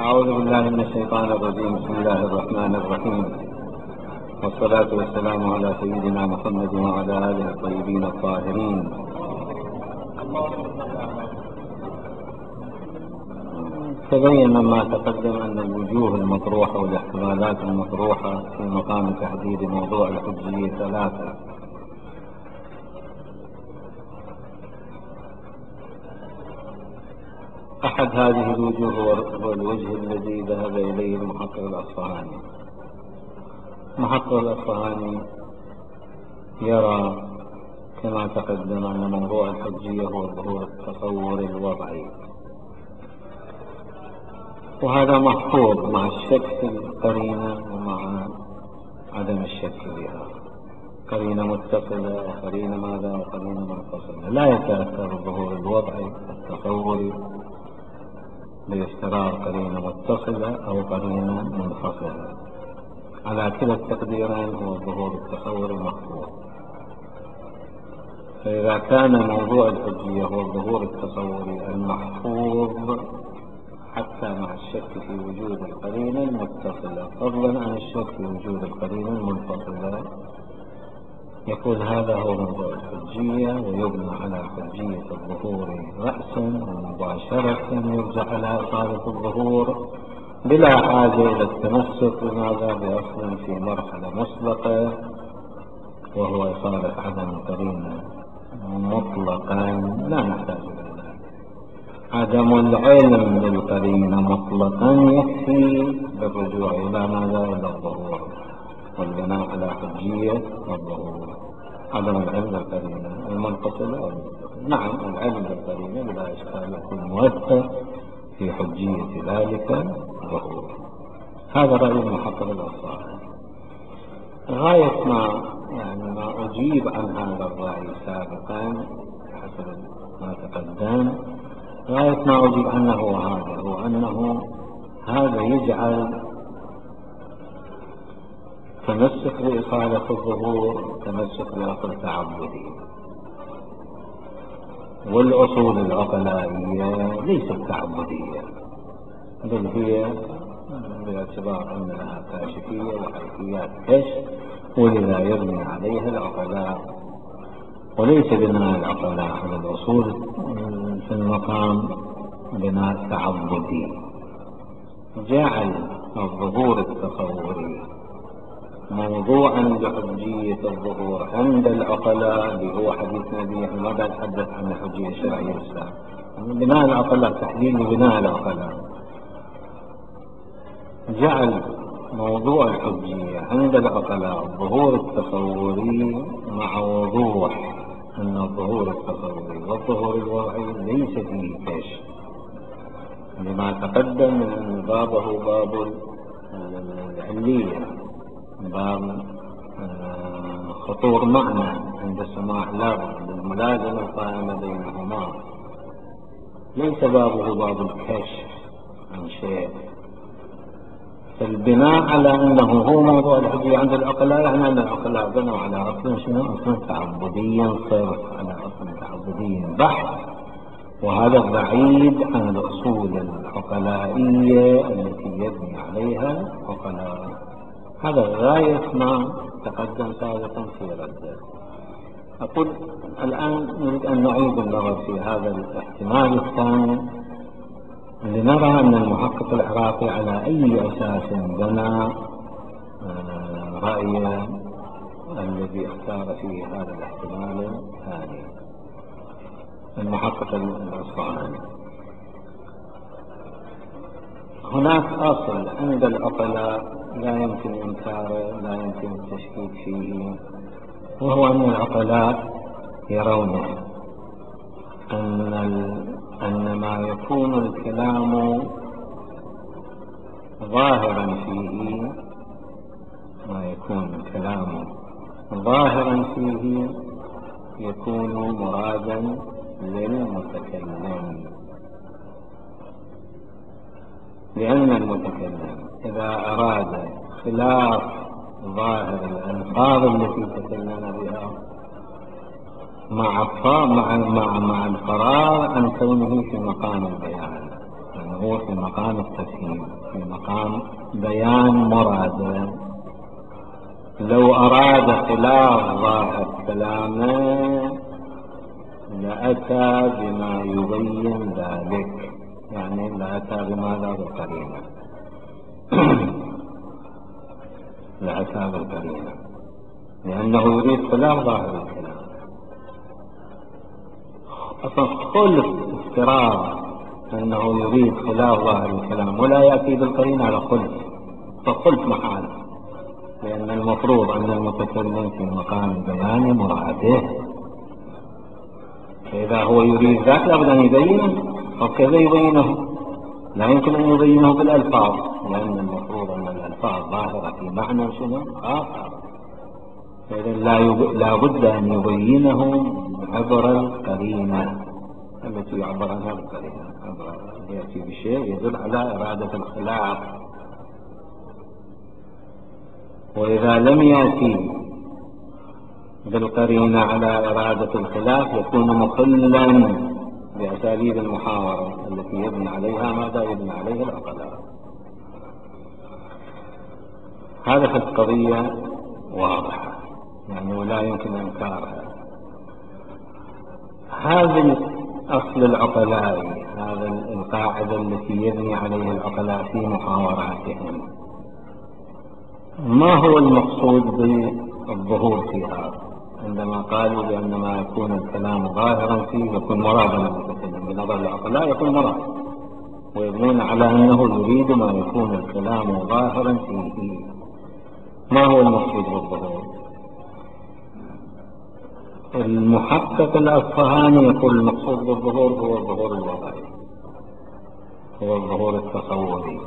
أعوذ بالله من الشيطان الرجيم. بسم الله الرحمن الرحيم، والصلاة والسلام على سيدنا محمد وعلى آله الطيبين الطاهرين. تبين مما تقدم أن الوجوه المطروحة والاحتمالات المطروحة في مقام تحديد موضوع الحجية ثلاثة. أحد هذه الوجوه هو الوجه الذي ذهب إليه المحقق الأصفهاني. المحقق الأصفهاني يرى كما تقدم أن موضوع الحجية هو ظهور التصور الوضعي، وهذا محفوظ مع الشك في القرينة ومع عدم الشك بها. قرينة متصلة وقرينة ماذا وقرينة منفصلة، لا يتأثر الظهور الوضعي التصوري باستقرار قرينة متصلة أو قرينة منفصلة. على كلا التقديرين هو الظهور التصوري محفوظ. فإذا كان موضوع الحجية هو الظهور التصوري المحفوظ حتى مع الشك في وجود القرينة المتصلة، فضلا عن الشك في وجود القرينة المنفصلة، يكون هذا هو موضوع الحجية، ويبنى على حجية الظهور رأسا ومباشرة يرجع على إصالة الظهور بلا حاجة إلى التمسك بماذا بأصل في مرحلة مسبقة، وهو إصالة عدم قرينة مطلقا لا نحتاج إلى ذلك. عدم العلم بالقرينة مطلقا يكفي بالرجوع إلى ماذا إلى الظهور والبناء على حجية الظهور. عدم العلم بالقرينة المنفصلة نعم العلم بالقرينة بلا إشكال يكون مؤثر في حجية ذلك الظهور. هذا رأي المحقق الأصفهاني. غاية ما أجيب عن هذا الرأي سابقا حسب ما تقدم، غاية ما أجيب عنه هو أنه هذا يجعل تمسك بإصالة الظهور تمسك بأصل تعبدي، والأصول العقلائية ليست تعبدية، بل هي باعتبار أن لها كاشفية وحيثيات كشف، ولذا يبني عليها العقلاء، وليس بناء العقلاء على الأصول في المقام بناء تعبدي. جعل الظهور التصوري موضوعا لحجية الظهور عند العقلاء، اللي هو حديث نبي ما بنتحدث عن الحجية الشرعية الإسلام، بناء العقلاء تحديد لبناء العقلاء. جعل موضوع الحجية عند العقلاء الظهور التصوري مع وضوح أن الظهور التصوري والظهور الوضعي ليس فيه كشف، لما تقدم من أن بابه باب العلية، باب خطور معنى عند السماع لابد للملازمة القائمة بينهما، ليس بابه باب الكشف عن شيء. فالبناء على أنه هو موضوع الحجية عند العقلاء يعني أن العقلاء بنوا على أصل شنو؟ أصل تعبدي صرف، على أصل تعبدي بحث، وهذا بعيد عن الأصول العقلائية التي يبني عليها العقلاء. هذا غاية ما تقدم سابقا في رده. أقول الآن نريد أن نعيد النظر في هذا الاحتمال الثاني لنرى أن المحقق العراقي على أي أساس بنى رأيه الذي اختار فيه هذا الاحتمال الثاني. المحقق الأصفهاني هناك أصل عند العقلاء لا يمكن إنكاره لا يمكن التشكيك فيه، وهو أن العقلاء يرون أن ما يكون الكلام ظاهرا فيه، ما يكون الكلام ظاهرا فيه يكون مرادا للمتكلم، لأن المتكلم إذا أراد خلاف ظاهر الألفاظ التي تكلم بها مع الفراغ عن كونه في مقام البيان، هو في مقام التفهيم، في مقام بيان مراده. لو أراد خلاف ظاهر كلامه لأتى بما يبين ذلك، يعني لأتى بماذا؟ بالقرينة. لأتى بالقرينة لأنه يريد خلاف ظاهر الكلام. أصلا خلف افتراض أنه يريد خلاف ظاهر الكلام ولا يأتي بالقرينة على خلف، فخلف محال، لأن المفروض أن المتكلم في مقام بيان مراده، فإذا هو يريد ذاك لابد أن يبينه. أو كيف يبينه؟ لا يمكن أن يبينه بالألفاظ، لأن المفروض أن الألفاظ ظاهرة في معنى شنو آخر، فإذا لا بد أن يبينه عبر القرينة التي يعبر عنها بالقرينة، يأتي بشيء يدل على إرادة الخلاف. وإذا لم يأتي بالقرينة على إرادة الخلاف يكون مخلا بأساليب المحاورة التي يبني عليها ماذا؟ يبني عليه العقلاء. هذه القضية واضحة يعني ولا يمكن إنكارها. هذا أصل العقلاء، هذا القاعدة التي يبني عليها العقلاء في محاوراتهم. ما هو المقصود بالظهور فيها؟ عندما قالوا بأن ما يكون الكلام ظاهرا فيه يكون مرادا للمتكلم، بنظر العقلاء يكون مراد، ويبنون على أنه يريد ما يكون الكلام ظاهرا فيه. ما هو المقصود بالظهور؟ المحقق الأصفهاني يقول المقصود بالظهور هو الظهور الوضعي، هو الظهور التصوري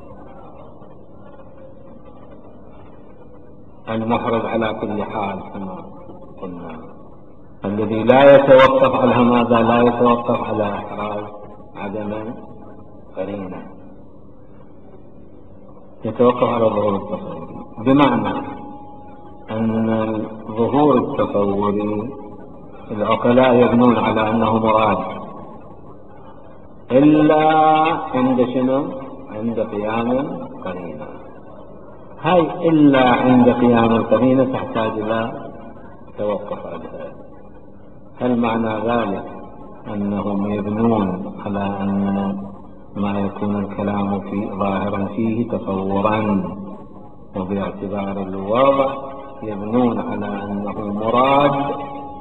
المحرز على كل حال كما قلنا، الذي لا يتوقف على ماذا؟ لا يتوقف على إحراز عدم قرينة، يتوقف على الظهور التصوري، بمعنى أن الظهور التصوري العقلاء يبنون على أنه مراد إلا عند شنو؟ عند قيام القرينة. هاي إلا عند قيام القرينة تحتاج إلى توقف عليها. هل معنى ذلك أنهم يبنون على أن ما يكون الكلام في ظاهرا فيه تصورا وباعتبار الوضع يبنون على أنه مراد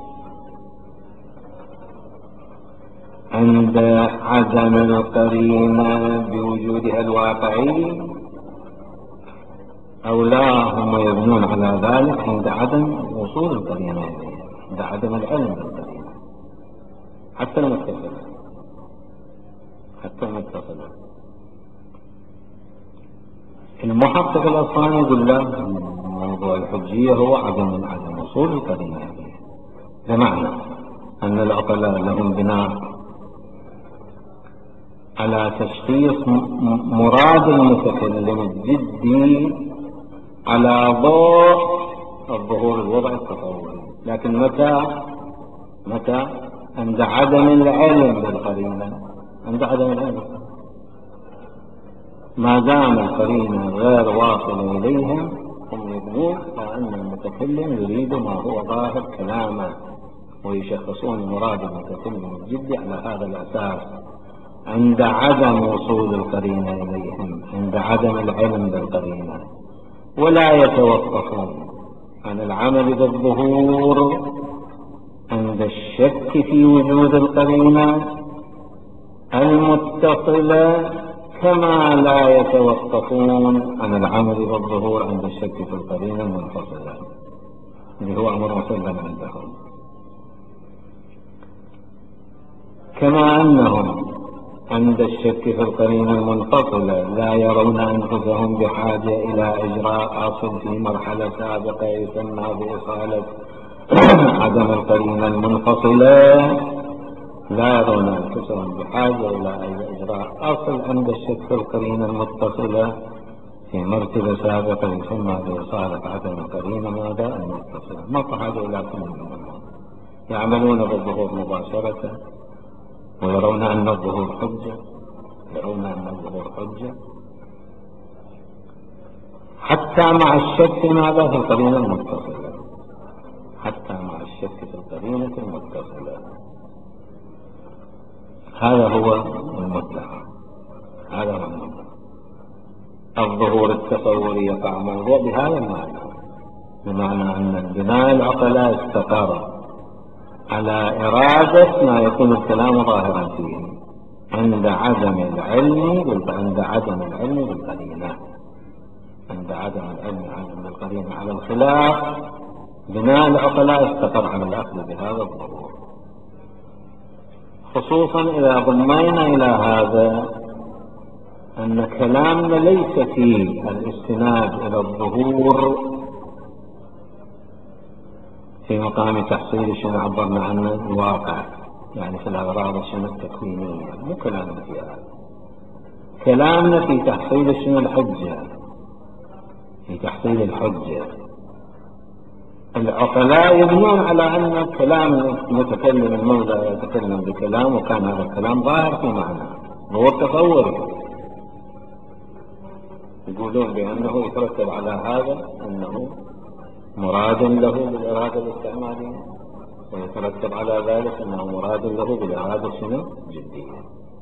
عند عدم القرينة بوجودها الواقعي، أو لا هم يبنون على ذلك عند عدم وصول القرينة إليه، عند عدم العلم بالقرينة؟ حتى المتصلة المحقق الأصفهاني يقول لا، موضوع الحجية هو عدم وصول القرينة إليه، بمعنى أن العقلاء لهم بناء على تشخيص مراد المتكلم الجدي على ضوء الظهور الوضعي التصوري، لكن متى؟ عند عدم العلم بالقرينة، عند عدم العلم. ما دام القرينة غير واصلة إليهم هم يبنون على أن المتكلم يريد ما هو ظاهر كلامه، ويشخصون مراد المتكلم الجدي على هذا الأساس عند عدم وصول القرينة إليهم، عند عدم العلم بالقرينة، ولا يتوقفون عن العمل بالظهور عند الشك في وجود القرينة المتصلة، كما لا يتوقفون عن العمل بالظهور عند الشك في القرينة المنفصلة اللي هو أمر مسلم عندهم. كما أنهم عند الشك في القرينة المنفصلة لا يرون أنفسهم بحاجة إلى إجراء أصل في مرحلة سابقة يسمى بإصالة عدم القرينة المنفصلة، لا يرون أنفسهم بحاجة إلى إجراء أصل عند الشك في القرينة المتصلة في مرتبة سابقة يسمى بإصالة عدم القرينة ماذا؟ المتصلة. ما في حاجة إلى كل منهم، يعملون بالظهور مباشرة ويرون أن الظهور حجة، يرون أن الظهور حجة حتى مع الشك ماذا في القرينة المتصلة، حتى مع الشك في القرينة المتصلة. هذا هو المدعى، هذا هو المدعى. الظهور التصوري يقع موضوع بهذا المعنى، بمعنى أن البناء العقلاء استقر على إرادة ما يكون الكلام ظاهرا فيه عند عدم العلم بالقرينة، عند عدم العلم بالقرينة على الخلاف. بناء العقلاء استقر على الأخذ بهذا الظهور، خصوصا إذا ضمينا إلى هذا أن كلامنا ليس فيه الاستناد إلى الظهور في مقام تحصيل شنو عبرنا عنه الواقع، يعني في الأغراض شنو التكوينية، مو كلامنا في هذا. كلامنا في تحصيل شنو الحجة، في تحصيل الحجة. العقلاء يبنون على أن كلام المتكلم المولى يتكلم بكلام، وكان هذا الكلام ظاهر في معنى هو تصوري. يقولون بأنه يترتب على هذا أنه مراد له بالإرادة الاستعمالية، ويترتب على ذلك أنه مراد له بالإرادة شنو الجدية.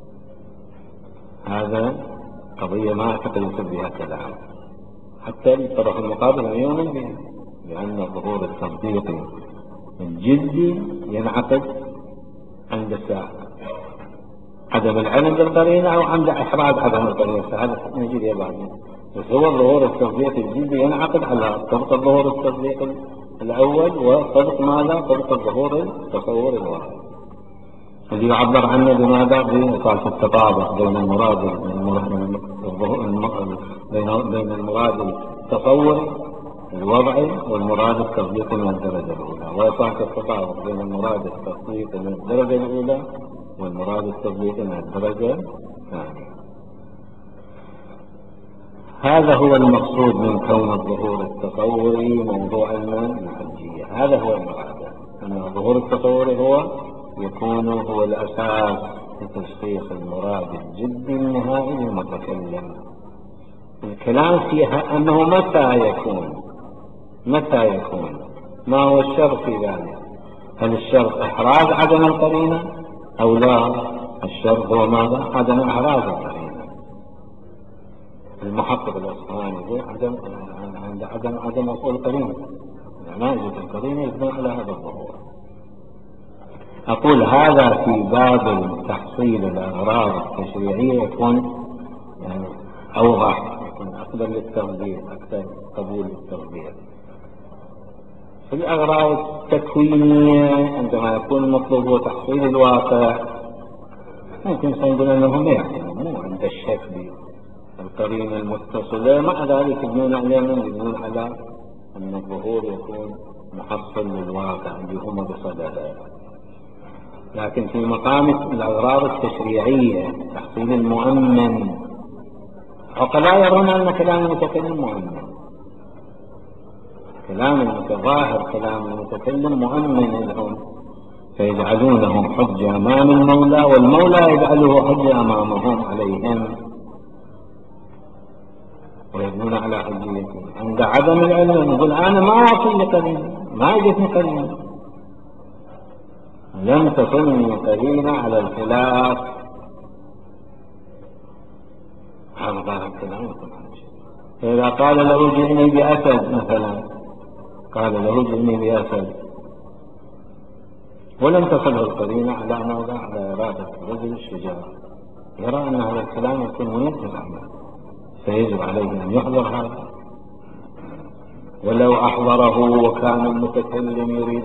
هذا قضية ما أعتقد يصير بها كلام، حتى الطرف المقابل يؤمن بها، لأن الظهور التصديقي الجدي ينعقد عند عدم العلم بالقرينة أو عند إحراز عدم القرينة، فهذا نجي له بعدين. بس هو الظهور التصديقي الجدي ينعقد على طبق الظهور التصديقي الأول وطبق ماذا؟ طبق الظهور التصور الواحد، اللي يعبر عنه بماذا؟ بصالة التطابق بين المراد بين المراد التصوري الوضعي والمراد التصديقي من الدرجة الأولى، وصالة التطابق بين المراد التصديقي من الدرجة الأولى والمراد التصديقي من الدرجة الثانية. هذا هو المقصود من كون الظهور التصوري موضوعا للحجية. هذا هو المراد، أن الظهور التصوري هو الأساس لتشخيص المراد الجدي النهائي للمتكلم. الكلام فيها أنه متى يكون ما هو الشرط في ذلك؟ هل الشرط إحراز عدم القرينة أو لا؟ الشرط هو ماذا؟ عدم إحراز القرينة. المحقق الأصفهاني يقول عدم وصول القرينة، ما يجب القرينة يبنى على هذا الظهور. أقول هذا في باب تحصيل الأغراض التشريعية يكون يعني أوضح، يكون أقبل للتغذير، أكثر قبول للتغذير. في الأغراض التكوينية عندما يكون المطلوب هو تحصيل الواقع، ممكن نقول أنه مو عند الشك بالقرينة المتصلة، مع ذلك يبنون على أن الظهور يكون محصل للواقع اللي هم بصدده. لكن في مقام الأغراض التشريعية تحصيل المؤمن، عقلاء يرون أن كلام المتكلم مؤمن، كلام المتظاهر كلام المتكلم مؤمن لهم، فيجعلونهم حجة أمام المولى، والمولى يجعله حجة أمامهم عليهم، ويبنون على حجيته. عند عدم العلم يقول أنا ما واصل لقرينة، ما جتني قرينة، لم تصلني قرينة على الخلاف. هذا ظاهر الكلام. فإذا قال له جئني بأسد مثلا، قال له جئني بأسد ولم تصله القرينة على ماذا؟ على إرادة الرجل الشجاع، يرى أن هذا الكلام يكون منير بالعمل، فيجب عليه أن يحضر هذا. ولو أحضره وكان المتكلم يريد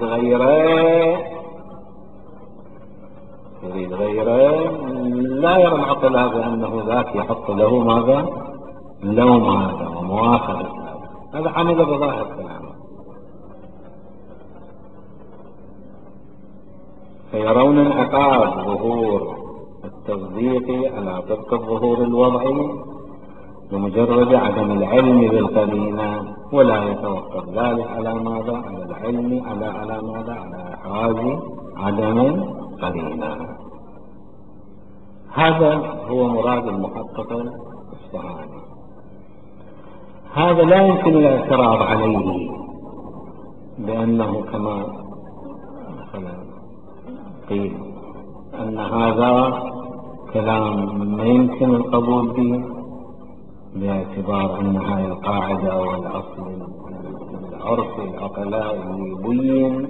غيره لا يرى العقل بأنه ذاك يحط له ماذا؟ لوم هذا ومواخذة هذا عمل بظاهر كلامه. فيرون انعقاد ظهور التصديق على طبق الظهور الوضعي بمجرد عدم العلم بالقرينة، ولا يتوقف ذلك على ماذا؟ على العلم على ماذا؟ على إحراز عدم القرينة. هذا هو مراد المحقق الإصفهاني. هذا لا يمكن الاعتراض عليه، بأنه كما مثلا قيل أن هذا كلام ما يمكن القبول به، باعتبار أن هذه القاعدة والأصل العرفي العقلاء يبين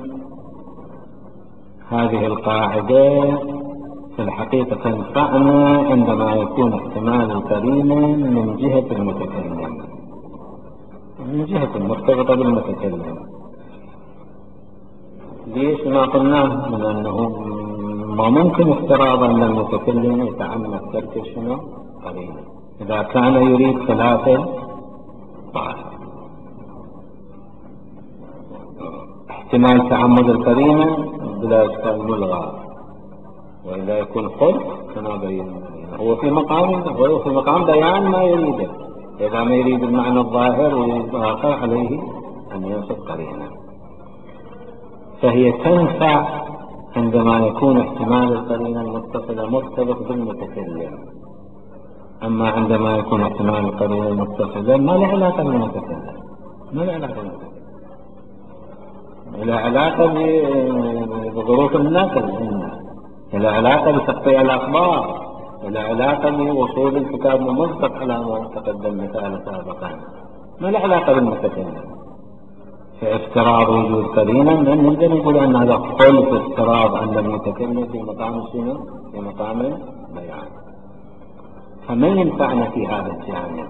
هذه القاعدة في الحقيقة تنفعنا عندما يكون احتمال القرينة من جهة المتكلم، من جهة مرتبطة بالمتكلم. ليش ما قلناه؟ من أنه ما ممكن افتراض أن المتكلم يتعمد ترك شنو؟ قرينة. إذا كان يريد ثلاثة ظاهر، احتمال تعمد القرينة بلا إشكال ملغى، وإذا يكون خلف كما بينا هو في مقام بيان ما يريده. إذا ما يريد المعنى الظاهر ويريد آخر عليه أن ينصب قرينة. فهي تنفع عندما يكون احتمال القرينة المتصلة مرتبط بالمتكلم. أما عندما يكون احتمال القرينة المتصلة ما له علاقة بالمتكلم، ما له علاقة بالمتكلم، له علاقة بظروف النقل، له علاقة بتقطيع الأخبار، له علاقة بوصول الكتاب المصدق على ما تقدم مثال سابقا، ما له علاقة بالمتكلم. فافتراض وجود قرينة من نقدر نقول أن هذا خلف افتراض أن المتكلم في مقام شنو؟ في مقام بيان. فما ينفعنا في هذا الجانب.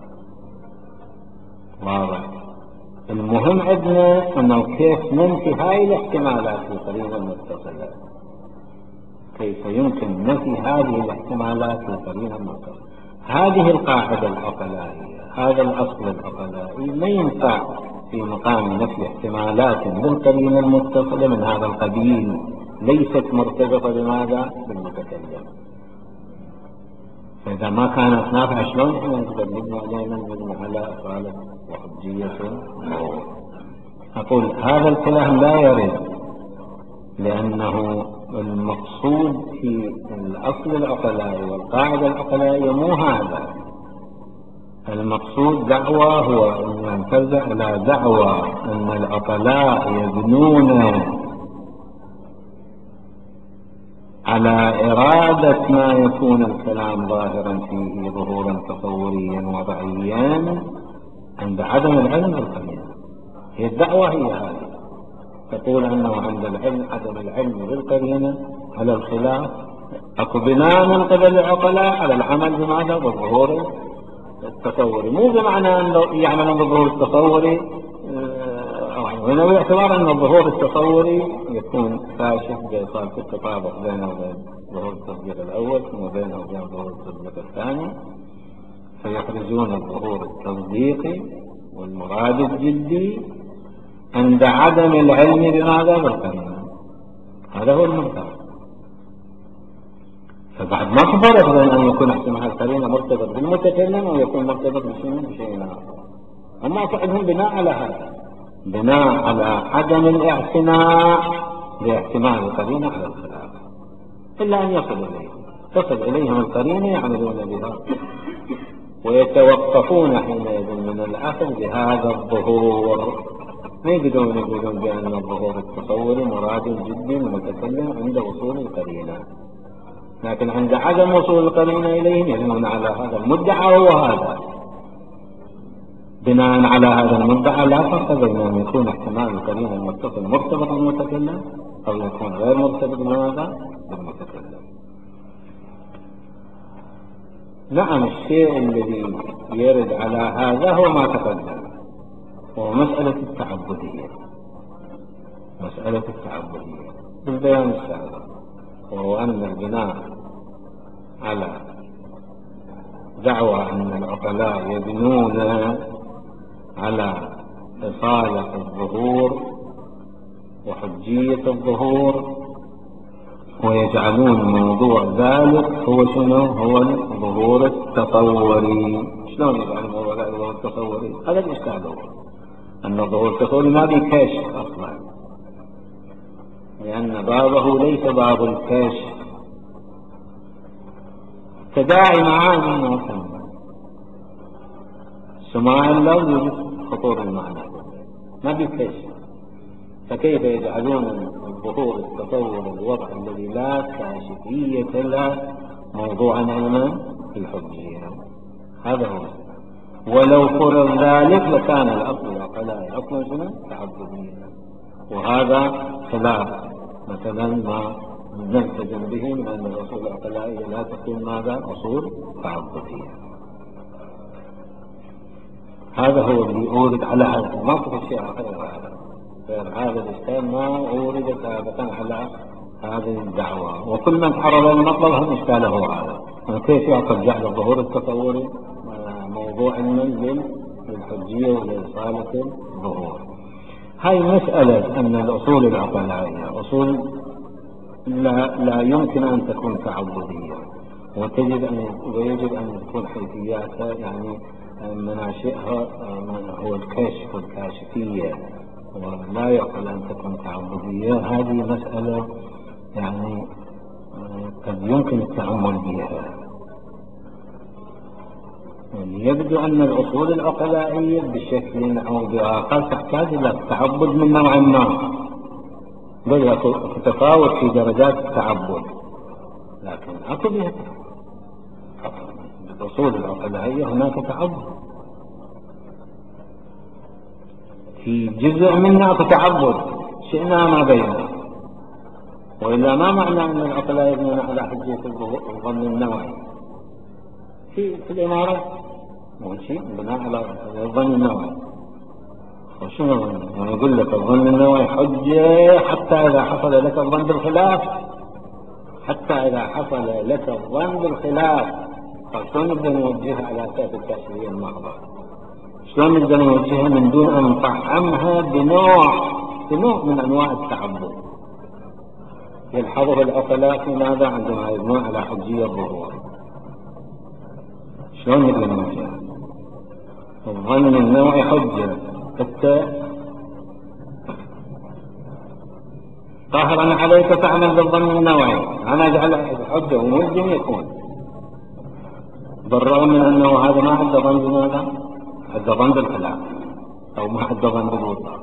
واضح. المهم عندنا أنه كيف ننفي هاي الاحتمالات في القرينة المتصلة، كيف يمكن نفي هذه الاحتمالات في القرينة المتصلة. هذه القاعدة العقلائية، هذا الأصل العقلائي ما ينفع في مقام نفي احتمالات بالقرينة المتصلة من هذا القبيل، ليست مرتبطة بماذا؟ بالمتكلم. فإذا ما كانت نافعة شلون احنا نقدر نبني علينا نبني على أصالة وحجية الظهور؟ أقول هذا الكلام لا يرد، لأنه المقصود في الأصل العقلائي والقاعدة العقلائية مو هذا المقصود. دعوة هو أن ينتزع إلى دعوة أن العقلاء يبنون على إرادة ما يكون الكلام ظاهرا فيه ظهورا تصوريا وضعيا عند عدم العلم بالقرينة. هي الدعوة هي هذه، تقول أنه عند العلم عدم العلم بالقرينة على الخلاف أكو بناء من قبل العقلاء على العمل بماذا؟ بالظهور التصوري، مو بمعنى أنه يعملون بالظهور التصوري هنا باعتبار أن الظهور التصوري يكون كاشف بإصالة التطابق بينه وبين ظهور التصديق الأول وبينه وبين ظهور التصديق الثاني، فيخرجون الظهور التصديقي والمراد الجدي عند عدم العلم بماذا؟ بالقرينة. هذا هو المرتبط. فبعد ما تفرق بين أن يكون احتمال القرينة مرتبط بالمتكلم أو يكون مرتبط بشيء آخر. أما فعلهم بناء على هذا، بناء على عدم الاعتناء باحتمال القرينة على الخلاف، إلا أن تصل إليهم القرينة يعملون بها ويتوقفون حينئذ من الأخذ بهذا الظهور. ما يقدرون يقولون بأن الظهور التصوري مراد الجدي المتكلم عند وصول القرينة، لكن عند عدم وصول القرينة إليهم يبنون على هذا المدعى. هو هذا بناء على هذا المدعى لا فرق بين أن يكون احتمال القرينة المتصل مرتبط بالمتكلم أو يكون غير مرتبط بماذا؟ بالمتكلم. نعم، الشيء الذي يرد على هذا هو ما تقدم، هو مسألة التعبدية، مسألة التعبدية بالبيان السابق، وهو أن البناء على دعوى أن العقلاء يبنون على إصالة الظهور وحجية الظهور ويجعلون موضوع ذلك هو شنو؟ هو الظهور التصوري. شلون يجعلون موضوع ذلك الظهور التصوري؟ هذا الإشكال هو أن الظهور التصوري ما بكشف أصلا، لأن بابه ليس باب الكشف، تداعي معاني ما ثم سماع اللفظ يوجد خطور المعنى ما بيكشف. فكيف يجعلون الظهور التصور الوضع الذي لا كاشفية له موضوعا علما في الحجية؟ هذا هو. ولو فرض ذلك لكان الأصل العقلاء أصلا شنو؟ تعبدية، وهذا خلاف مثلا ما نلتزم به من أن الأصول العقلائية لا تكون ماذا؟ أصول تعبدية. هذا هو اللي أورد على هذا، ما في شيء آخر هذا الإشكال ما أورد سابقا على هذه الدعوة. وكل من تعرض للمطلب هم إشكاله هذا، كيف يعقل جعل الظهور التصوري موضوع علما للحجية ولإصالة الظهور. هاي مسألة أن الأصول العقلائية أصول لا يمكن أن تكون تعبدية، ويجب أن تكون حيثياتها يعني مناشئها هو الكشف والكاشفية، ولا يعقل أن تكون تعبدية. هذه مسألة يعني قد يمكن التأمل بها. يبدو أن الأصول العقلائية بشكل أو بآخر تحتاج إلى التعبد من نوع ما، بل تتفاوت في درجات التعبد، لكن أكو بها الأصول العقلائية هناك تعبد في جزء منها تعبد شئنا ما بينه، وإلا ما معنى أن العقلاء يبنون على حجية الظن النوعي في الإمارة مو شيء بناء على الظن النوعي. وشنو يعني يقول لك الظن النوعي حجة حتى إذا حصل لك الظن بالخلاف، حتى إذا حصل لك الظن بالخلاف. فشلون نقدر نوجهها على أساس الكاشفية المحضة؟ شلون نقدر نوجهها من دون أن نطعمها بنوع من أنواع التعبد يلحظه العقلاء في ماذا عندما يبنون على حجية الظهور؟ شلون نقدر نوجهها؟ الظن النوعي حجة حتى ظاهرا عليك تعمل بالظن النوعي، أنا أجعل حجة وملزم يكون، بالرغم من أنه هذا ما عنده ظن بماذا؟ عنده ظن بالخلاف أو ما عنده ظن بالوطن.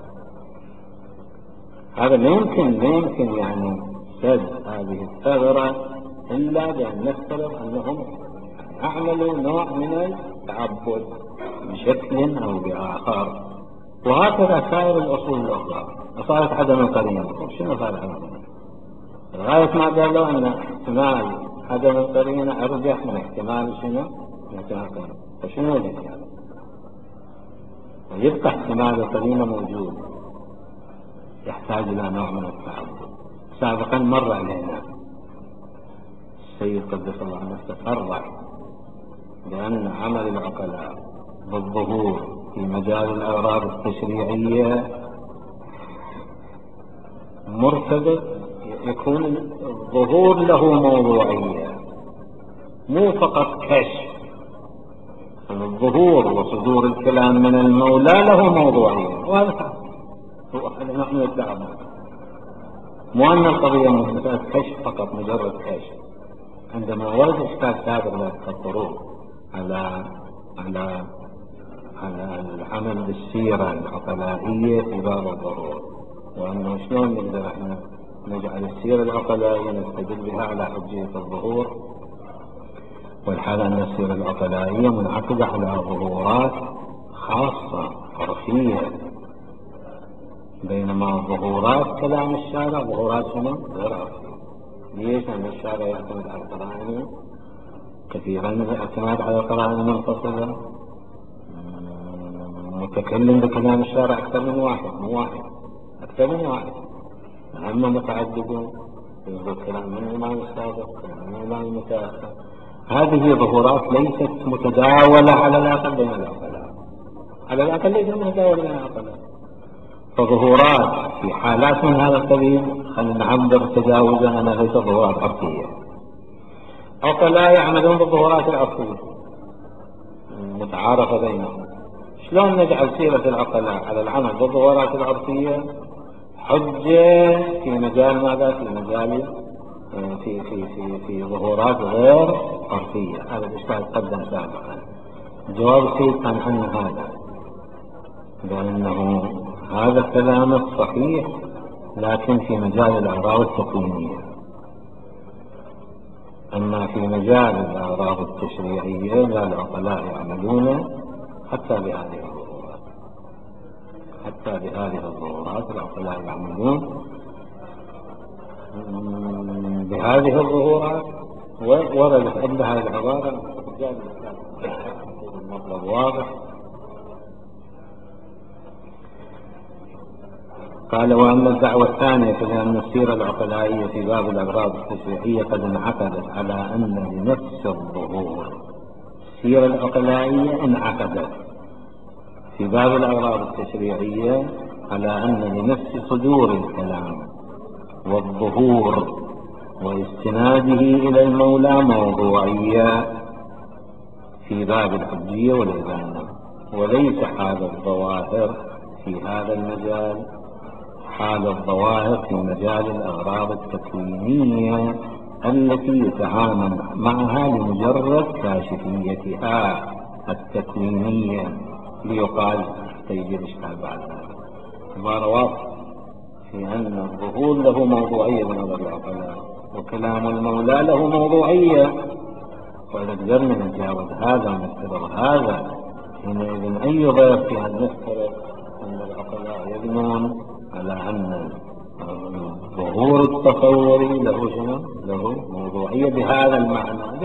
هذا لا يمكن يعني سد هذه الثغرة إلا بأن نفترض أنهم عملوا نوع من التعبد بشكل أو بآخر. وهكذا سائر الأصول الأخرى صارت عدم القرينة. شنو صار عدم القرينة؟ لغاية ما قالوا أن احتمال عدم القرينة أرجح من احتمال شنو؟ من احتمال القرينة. وشنو وجد يعني؟ ويبقى احتمال القرينة موجود، يحتاج إلى نوع من التعبد. سابقا مر علينا السيد قدس الله نفسه صرح بأن عمل العقلاء بالظهور في مجال الأغراض التشريعية مرتبط، يكون الظهور له موضوعية مو فقط كشف. الظهور وصدور الكلام من المولى له موضوعية، وهذا هو نحن التعبد، مو أن القضية مسألة كشف فقط مجرد كشف. عندما ورد إشكال سابق لا تخطرون على العمل بالسيرة العقلائية في باب الظهور، وأنه شلون نقدر احنا نجعل السيرة العقلائية نستدل بها على حجية الظهور، والحال أن السيرة العقلائية منعقدة على ظهورات خاصة عرفية، بينما ظهورات كلام الشارع ظهورات شنو؟ غير عرفية. ليش؟ أن الشارع يعتمد على القرائن، كثيرا من الاعتماد على القرائن المنفصلة، متكلم بكلام الشارع أكثر من واحد، مو واحد، أكثر من واحد، هم متعددون، يقول كلام من الإمام السابق، كلام من الإمام المتأخر. هذه ظهورات ليست متداولة على الأقل بين العقلاء، على الأقل ليست متداولة بين العقلاء. فظهورات في حالات من هذا القبيل خلينا نعبر تجاوزا أنها ليست ظهورات عرفية. عقلاء يعملون بالظهورات العرفية متعارفة بينهم. شلون نجعل سيرة العقلاء على العمل بالظهورات العرفية حجة في مجال ماذا؟ في مجال في ظهورات غير صرفية. هذا الإشكال تقدم سابقا. جواب السيد كان عن هذا، بأنه هذا الكلام الصحيح لكن في مجال الأغراض التكوينية، أما في مجال الأغراض التشريعية لا، العقلاء يعملون حتى بهذه الظهورات، حتى بهذه الظهورات العقلاء يعملون بهذه الظهورات. وردت عند هذه العبارة المطلب واضح. قال: وأما الدعوة الثانية فلأن السيرة العقلائية في باب الأغراض التشريعية قد انعقدت على أن لنفس الظهور، السيرة العقلائية انعقدت في باب الأغراض التشريعية على أن لنفس صدور الكلام والظهور واستناده إلى المولى موضوعية في باب الحجية والإبانة، وليس حال الظواهر في هذا المجال حال الظواهر في مجال الأغراض التكوينية التي يتعامل معها لمجرد كاشفيتها التكوينية، ليقال تيجي الإشكال بعد ذلك. عبارة واضحة في أن الظهور له موضوعية بنظر العقلاء، وكلام المولى له موضوعية، وإذا قدرنا نتجاوز هذا ونفترض هذا، حينئذ أي ضير في أن نفترض أن العقلاء يبنون على أن الظهور التصوري له شنو؟ له موضوعية بهذا المعنى،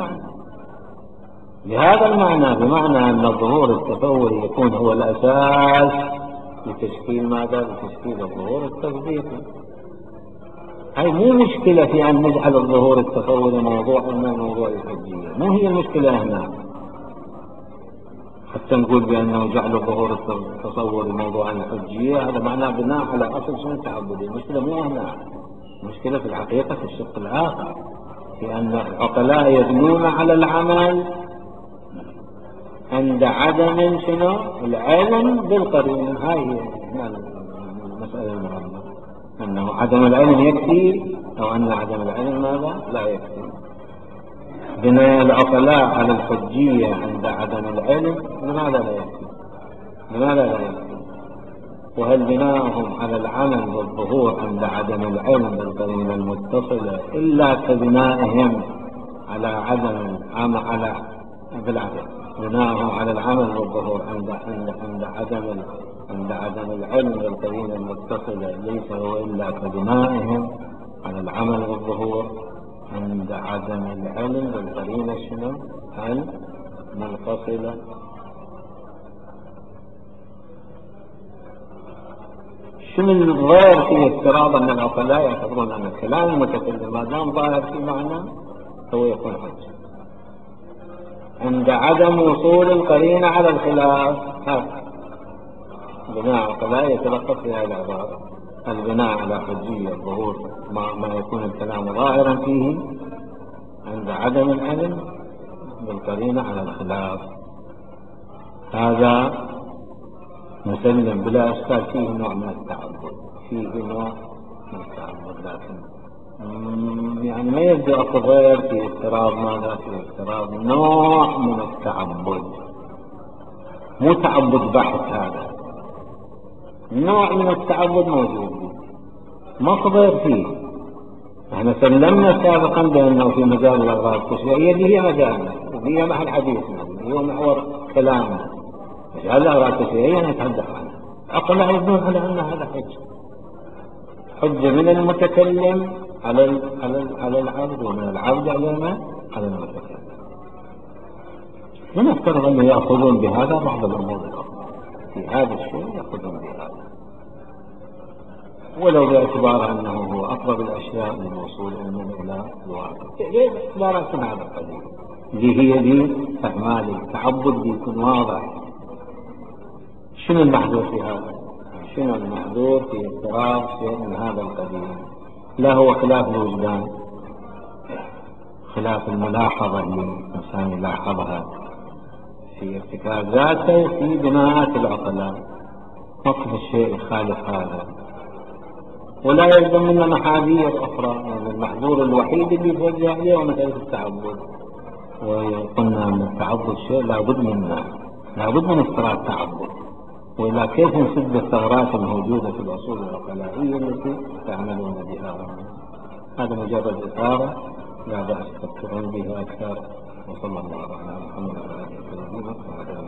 بهذا المعنى، بمعنى أن الظهور التصوري يكون هو الأساس لتشكيل ماذا؟ لتشكيل الظهور التصديقي. هاي مو مشكلة في أن نجعل الظهور التصوري موضوع من موضوع الحجية، مو هي المشكلة هنا حتى نقول بأنه جعل الظهور التصوري موضوع الحجية، هذا معناه بناء على أصل شنو التعبدي. المشكلة مو هنا، المشكلة في الحقيقة في الشق الآخر، في أن العقلاء يبنون على العمل عند عدم شنو؟ العلم بالقرينة. هاي هي المسألة المهمة، أنه عدم العلم يكفي، أو أن عدم العلم ماذا؟ لا يكفي. بناء العقلاء على الحجية عند عدم العلم لماذا لا يكفي؟ لماذا لا يكفي؟ وهل بناءهم على العمل والظهور عند عدم العلم بالقرينة المتصلة إلا كبنائهم على عدم العمل على بناءهم على العمل والظهور عند عدم العلم بالقرينة المتصلة ليس هو إلا كبنائهم على العمل والظهور عند عدم العلم بالقرينة شنو؟ المنفصلة. شنو الغير في افتراض أن العقلاء يعتبرون أن الكلام المتكلم ما دام ظاهر في معنى هو يكون حجة عند عدم وصول القرينة على الخلاف. هذا بناء عقلاء يتلخص في هذه العبارة: البناء على حجية الظهور ما يكون الكلام ظاهرا فيه عند عدم العلم بالقرينة على الخلاف. هذا مسلم بلا إشكال، فيه نوع من التعبد، لكن يعني ما يبدو أكو غير في افتراض ماذا؟ في افتراض نوع من التعبد، مو تعبد بحث، هذا نوع من التعبد موجود ما غير فيه. احنا سلمنا سابقا بأنه في مجال الأغراض التشريعية اللي هي مجالنا وهي محل حديثنا هي محور كلامنا، مجال الأغراض التشريعية نتحدث عنها. عقلاء يبنون على أن هذا حجة من المتكلم على العبد، ومن العبد على المتكلم. ونفترض أن يأخذون بهذا بعض الأمور الأخرى، في هذا الشيء يأخذون بهذا، ولو باعتبار أنه هو أقرب الأشياء للوصول إلى الواقع، باعتبارات هذا القليل اللي هي دي أعمال التعبد بيكون واضح. شنو المحذور في هذا؟ شنو المحذور في اضطراب شيء من هذا القبيل؟ لا هو خلاف الوجدان، خلاف الملاحظة اللي الإنسان يلاحظها في ارتكازاته في بناءات العقلاء، وقف الشيء يخالف هذا، ولا يلزم منا محاذير أخرى. يعني المحظور الوحيد اللي يتوجه عليه هو مسألة التعبد، وقلنا أن التعبد شيء لابد منه، لابد من افتراض التعبد، وإلا كيف نسد الثغرات الموجودة في الأصول العقلائية التي تعملون بها؟ هذا مجرد إثارة لا بأس تفكرون بها أكثر. وصلى الله على محمد وعلى آله وصحبه وسلم.